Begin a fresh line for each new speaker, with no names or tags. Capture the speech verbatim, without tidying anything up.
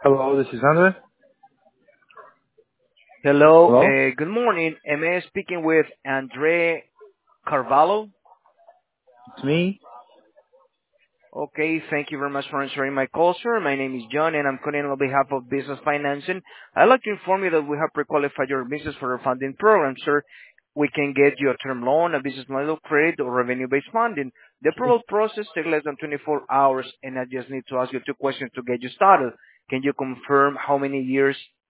Hello, this is Andre.
Hello,
Hello,
uh, good morning. Am I speaking with Andre Carvalho?
it's me.
Okay, thank you very much for answering my call, sir. My name is John, and I'm calling on behalf of Business Financing. I'd like to inform you that we have pre-qualified your business for a funding program, sir. We can get you a term loan, a business model credit, or revenue-based funding. The approval process takes less than twenty-four hours, and I just need to ask you two questions to get you started. Can you confirm how many years